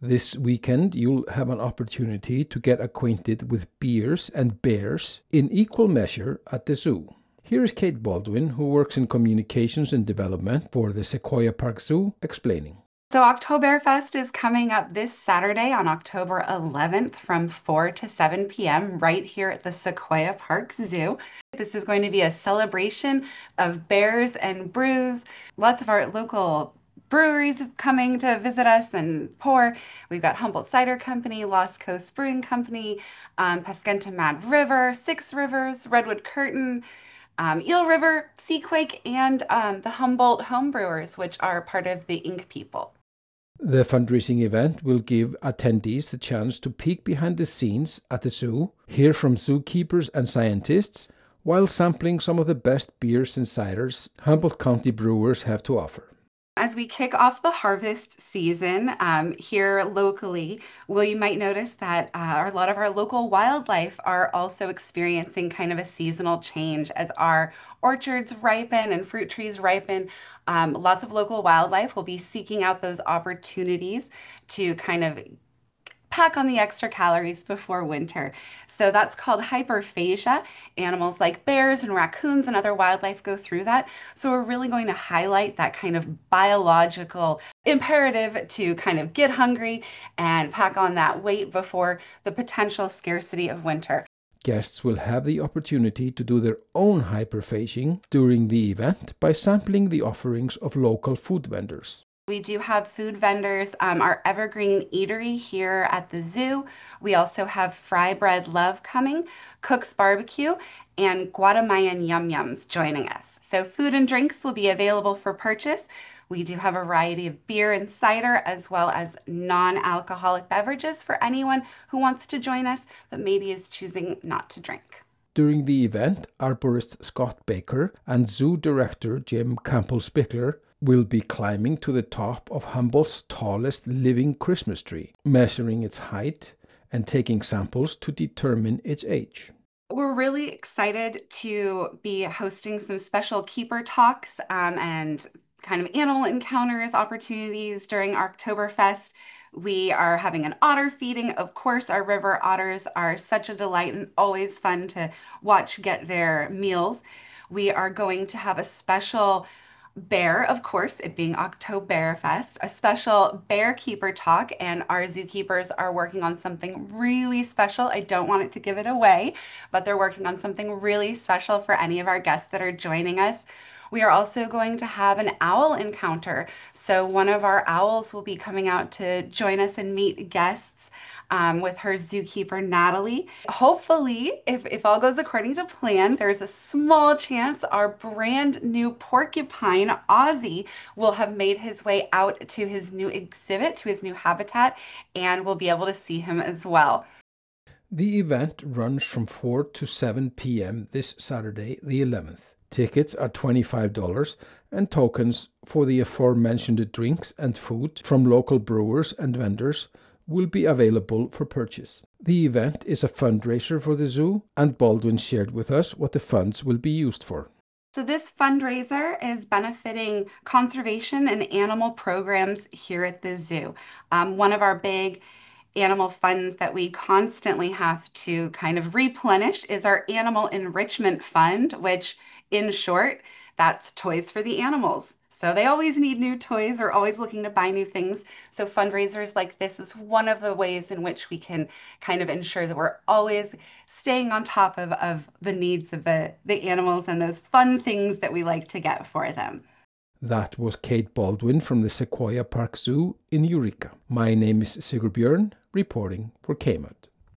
This weekend, you'll have an opportunity to get acquainted with bears and bears in equal measure at the zoo. Here is Kate Baldwin, who works in communications and development for the Sequoia Park Zoo, explaining. So Oktoberfest is coming up this Saturday on October 11th from 4 to 7 p.m. right here at the Sequoia Park Zoo. This is going to be a celebration of bears and brews. Lots of our local breweries coming to visit us and pour. We've got Humboldt Cider Company, Lost Coast Brewing Company, Paskenta Mad River, Six Rivers, Redwood Curtain, Eel River, Seaquake, and the Humboldt Homebrewers, which are part of the Ink People. The fundraising event will give attendees the chance to peek behind the scenes at the zoo, hear from zookeepers and scientists, while sampling some of the best beers and ciders Humboldt County brewers have to offer. As we kick off the harvest season here locally, you might notice that a lot of our local wildlife are also experiencing kind of a seasonal change as our orchards ripen and fruit trees ripen. Lots of local wildlife will be seeking out those opportunities to kind of pack on the extra calories before winter. So that's called hyperphagia. Animals like bears and raccoons and other wildlife go through that. So we're really going to highlight that kind of biological imperative to kind of get hungry and pack on that weight before the potential scarcity of winter. Guests will have the opportunity to do their own hyperphaging during the event by sampling the offerings of local food vendors. We do have food vendors, our Evergreen Eatery here at the zoo. We also have Fry Bread Love coming, Cook's Barbecue, and Guatemayan Yum Yums joining us. So food and drinks will be available for purchase. We do have a variety of beer and cider as well as non-alcoholic beverages for anyone who wants to join us but maybe is choosing not to drink. During the event, arborist Scott Baker and zoo director Jim Campbell-Spickler will be climbing to the top of Humboldt's tallest living Christmas tree, measuring its height and taking samples to determine its age. We're really excited to be hosting some special keeper talks and kind of animal encounters opportunities during Oktoberfest. We are having an otter feeding. Of course, our river otters are such a delight and always fun to watch get their meals. We are going to have a special bear, of course, it being Oktoberfest, a special bear keeper talk, and our zookeepers are working on something really special. I don't want it to give it away, but they're working on something really special for any of our guests that are joining us. We are also going to have an owl encounter. So one of our owls will be coming out to join us and meet guests with her zookeeper, Natalie. Hopefully, if all goes according to plan, there's a small chance our brand new porcupine, Ozzy, will have made his way out to his new exhibit, to his new habitat, and we'll be able to see him as well. The event runs from 4 to 7 p.m. this Saturday, the 11th. Tickets are $25 and tokens for the aforementioned drinks and food from local brewers and vendors will be available for purchase. The event is a fundraiser for the zoo, and Baldwin shared with us what the funds will be used for. So this fundraiser is benefiting conservation and animal programs here at the zoo. One of our big animal funds that we constantly have to kind of replenish is our Animal Enrichment Fund, which in short, that's toys for the animals. So they always need new toys or always looking to buy new things. So fundraisers like this is one of the ways in which we can kind of ensure that we're always staying on top of the needs of the animals and those fun things that we like to get for them. That was Kate Baldwin from the Sequoia Park Zoo in Eureka. My name is Sigurd Björn, reporting for KMUT.